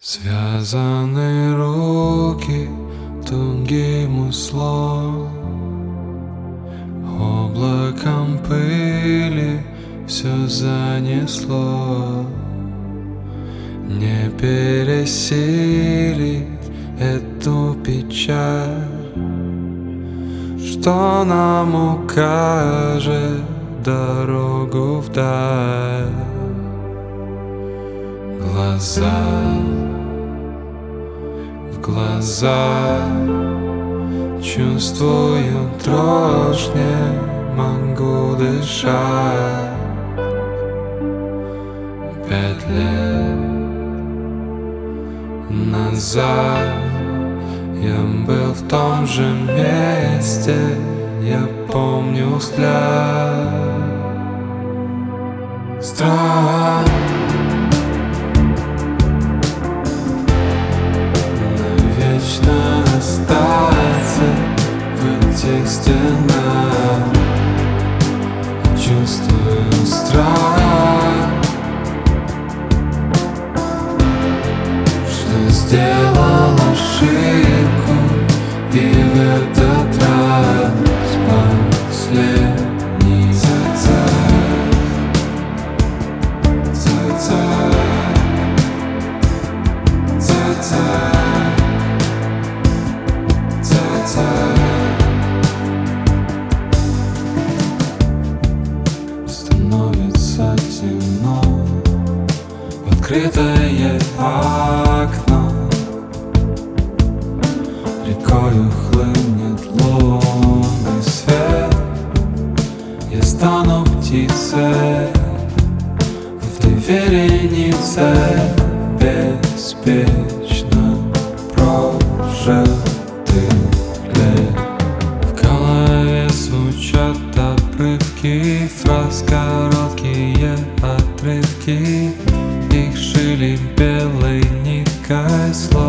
Связаны руки тугим узлом, облаком пыли все занесло. Не пересилить эту печаль, что нам укажет дорогу вдаль. В глаза чувствую дрожь, не могу дышать. 5 лет назад я был в том же месте, я помню взгляд. Страх навечно остаться в этих стенах. Чувствую страх, что сделал ошибку, и в этот раз последний. Становится темно, открытое окно, рекою хлынет лунный свет. Я стану птицей в этой веренице, беспечно прожитых лет. В голове звучат обрывки фраз, короткие отрывки, их шили белой ниткой слов.